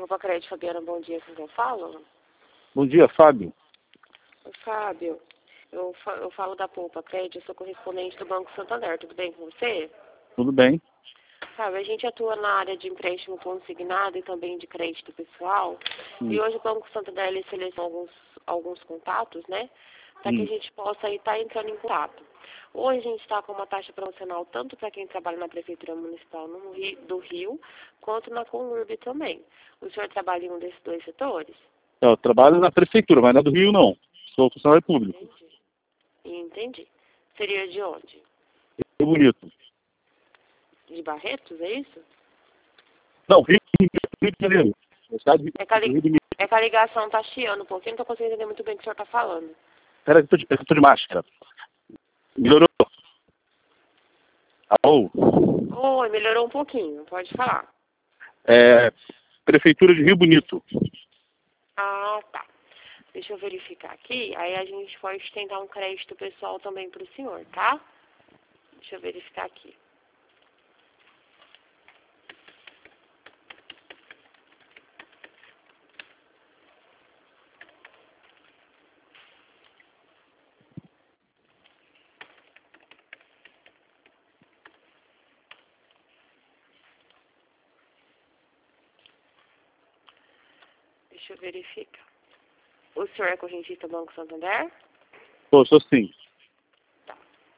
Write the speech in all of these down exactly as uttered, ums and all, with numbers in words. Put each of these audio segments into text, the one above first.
Poupa Crédito, Fabiana, bom dia, com quem eu falo? Bom dia, Fábio. Oi, Fábio, eu, fa eu falo da Poupa Crédito, eu sou correspondente do Banco Santander, tudo bem com você? Tudo bem. Fábio, a gente atua na área de empréstimo consignado e também de crédito pessoal, hum. e hoje o Banco Santander ele seleciona alguns, alguns contatos, né, para hum. que a gente possa estar tá entrando em contato. Hoje a gente está com uma taxa promocional tanto para quem trabalha na Prefeitura Municipal no Rio, do Rio, quanto na Conurb também. O senhor trabalha em um desses dois setores? Eu trabalho na Prefeitura, mas não é do Rio, não. Sou funcionário público. Entendi. Entendi. Seria de onde? Rio Bonito. De Barretos, é isso? Não, Rio, Rio de Janeiro. É que, a li... é que a ligação está chiando um pouquinho, não estou conseguindo entender muito bem o que o senhor está falando. Pera, eu tô de, eu tô de máscara. Melhorou? Alô? Oi, melhorou um pouquinho, pode falar. É, Prefeitura de Rio Bonito. Ah, tá. Deixa eu verificar aqui, aí a gente pode tentar um crédito pessoal também para o senhor, tá? Deixa eu verificar aqui. Deixa eu verificar. O senhor é correntista do Banco Santander? Sou, sou sim. Tá.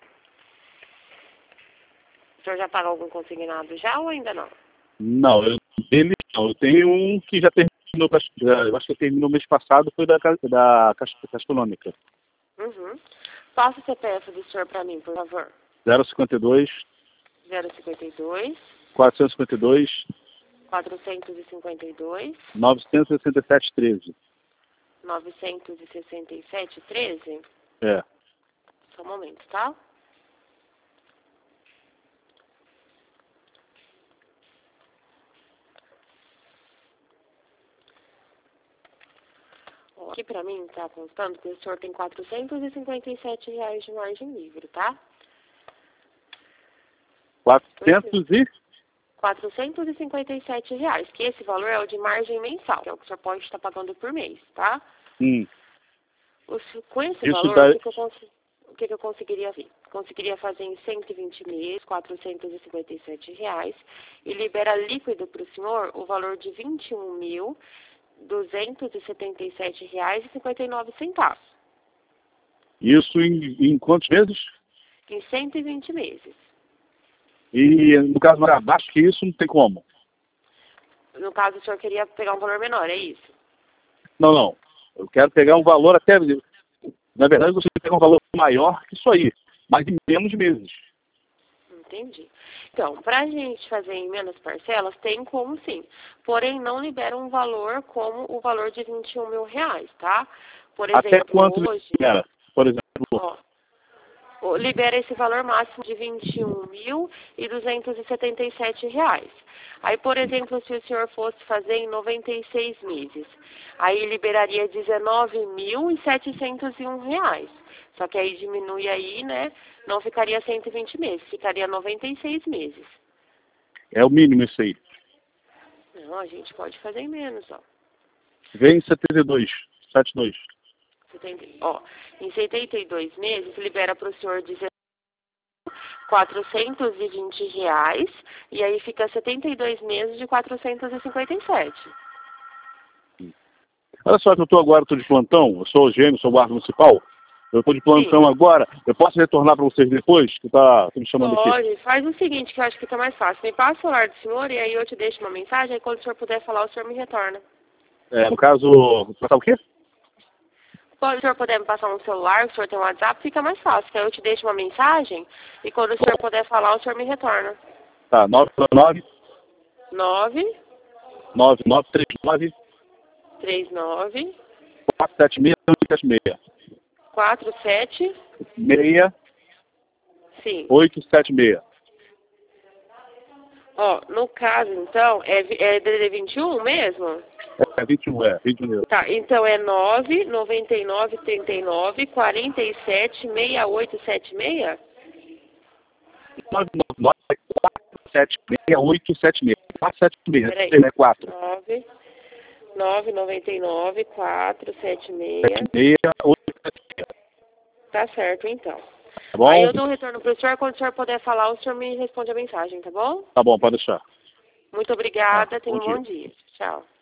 O senhor já pagou algum consignado já ou ainda não? Não, eu, ele, não, eu tenho um que já terminou, eu acho que terminou mês passado, foi da, da Caixa, Caixa Econômica. Uhum. Passa o C P F do senhor para mim, por favor. zero cinquenta e dois. zero cinquenta e dois. quatrocentos e cinquenta e dois. quatrocentos e cinquenta e dois. novecentos e sessenta e sete, treze. novecentos e sessenta e sete, treze? É. Só um momento, tá? Ó, aqui pra mim tá constando que o senhor tem quatrocentos e cinquenta e sete reais de margem livre, tá? quatrocentos e... quatrocentos e cinquenta e sete reais, que esse valor é o de margem mensal, que é o que o senhor pode estar pagando por mês, tá? Hum. O, com esse Isso valor, dá... o, que, que, eu cons... o que, que eu conseguiria ver? Conseguiria fazer em cento e vinte meses, quatrocentos e cinquenta e sete reais, e libera líquido para o senhor o valor de vinte e um mil, duzentos e setenta e sete reais e cinquenta e nove centavos. Isso em, em quantos meses? Em cento e vinte meses. E no caso mais abaixo que isso, não tem como? No caso, o senhor queria pegar um valor menor, é isso? Não, não. Eu quero pegar um valor até... Na verdade, você pega um valor maior que isso aí, mas em menos meses. Entendi. Então, para a gente fazer em menos parcelas, tem como sim. Porém, não libera um valor como o valor de vinte e um mil reais, tá? Por exemplo, até quanto hoje... libera? Por exemplo... Ó, libera esse valor máximo de vinte e um mil duzentos e setenta e sete reais. Aí, por exemplo, se o senhor fosse fazer em noventa e seis meses, aí liberaria dezenove mil setecentos e um reais. Só que aí diminui aí, né? Não ficaria cento e vinte meses, ficaria noventa e seis meses. É o mínimo isso aí. Não, a gente pode fazer em menos, ó. Vem em setenta e dois, setenta e dois. setenta, ó, em setenta e dois meses, libera para o senhor quatrocentos e vinte reais, e aí fica setenta e dois meses de quatrocentos e cinquenta e sete. Olha só que eu estou agora, estou de plantão, eu sou o gênio, sou guarda municipal, eu estou de plantão. Sim. Agora, eu posso retornar para vocês depois, que tá me chamando Pode. aqui? Pode, faz o seguinte, que eu acho que está mais fácil, me passa o celular do senhor, e aí eu te deixo uma mensagem, aí quando o senhor puder falar, o senhor me retorna. É, no caso, passar o quê? Quando o senhor puder me passar um celular, o senhor tem um WhatsApp, fica mais fácil, que aí eu te deixo uma mensagem, e quando o senhor puder falar, o senhor me retorna. Tá, nove nove nove nove nove três nove três nove quatro sete seis sete seis quatro sete seis Sim. oito sete seis. Ó, no caso, então, é, é D D D vinte e um mesmo? É vinte e um, é, vinte e um. Tá, então é nove nove nove três nove quatro sete seis oito sete seis? nove nove nove quatro sete seis oito sete seis. quatro sete seis, Peraí. é quatro. nove nove nove nove, quatro sete seis. seis oito sete seis. Tá certo, então. Tá bom? Aí eu dou um retorno pro senhor, quando o senhor puder falar, o senhor me responde a mensagem, tá bom? Tá bom, pode deixar. Muito obrigada, Ah, tenha um bom bom dia. Tchau.